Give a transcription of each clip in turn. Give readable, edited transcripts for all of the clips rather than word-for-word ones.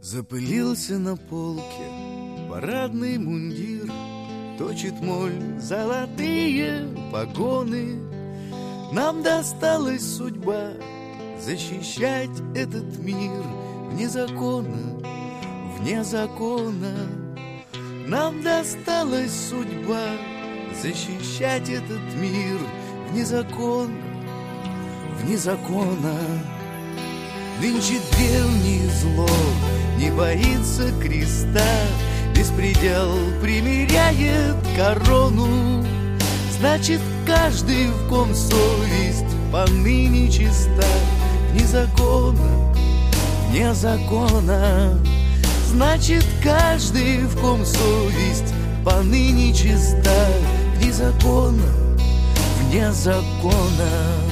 Запылился на полке парадный мундир, точит моль золотые погоны. Нам досталась судьба защищать этот мир вне закона, вне закона. Нам досталась судьба защищать этот мир вне закона, вне закона. Нынче древнее зло не боится креста, беспредел примиряет корону. Значит, каждый, в ком совесть поныне чиста, вне закона, вне закона. Значит, каждый, в ком совесть поныне чиста, вне закона, вне закона.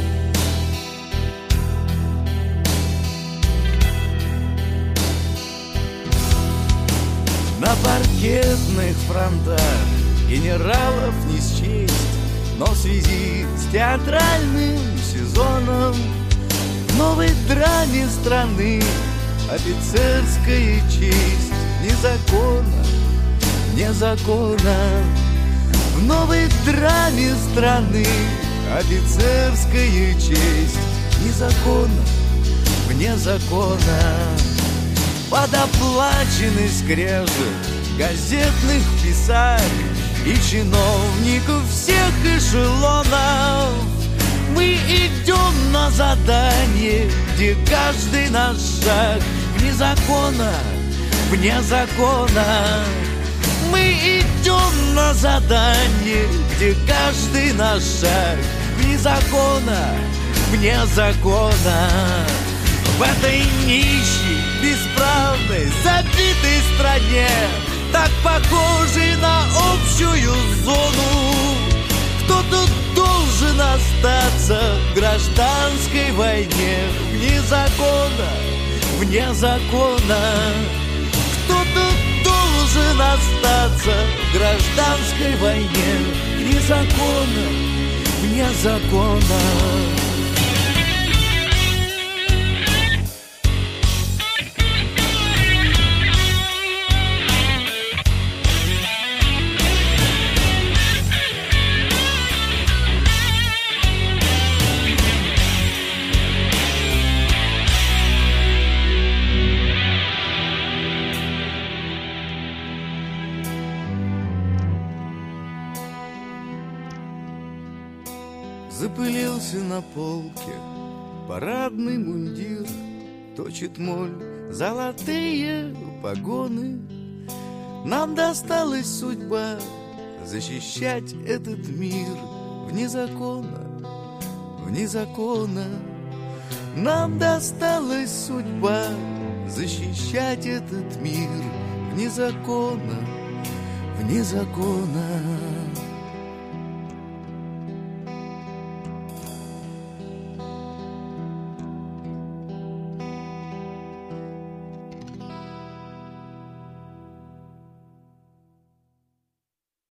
На паркетных фронтах генералов не счесть, но в связи с театральным сезоном в новой драме страны офицерская честь вне закона, вне закона. В новой драме страны офицерская честь вне закона, вне закона. Под оплаченный скрежет газетных писарь и чиновников всех эшелонов мы идем на задание, где каждый наш шаг вне закона, вне закона. Мы идем на задание, где каждый наш шаг вне закона, вне закона. В этой нищей, бесправной, забитой стране, так похожей на общую зону, кто-то должен остаться в гражданской войне вне закона, вне закона. Кто-то должен остаться в гражданской войне вне закона, вне закона. Запылился на полке парадный мундир, точит моль золотые погоны. Нам досталась судьба защищать этот мир вне закона, вне закона. Нам досталась судьба защищать этот мир вне закона, вне закона.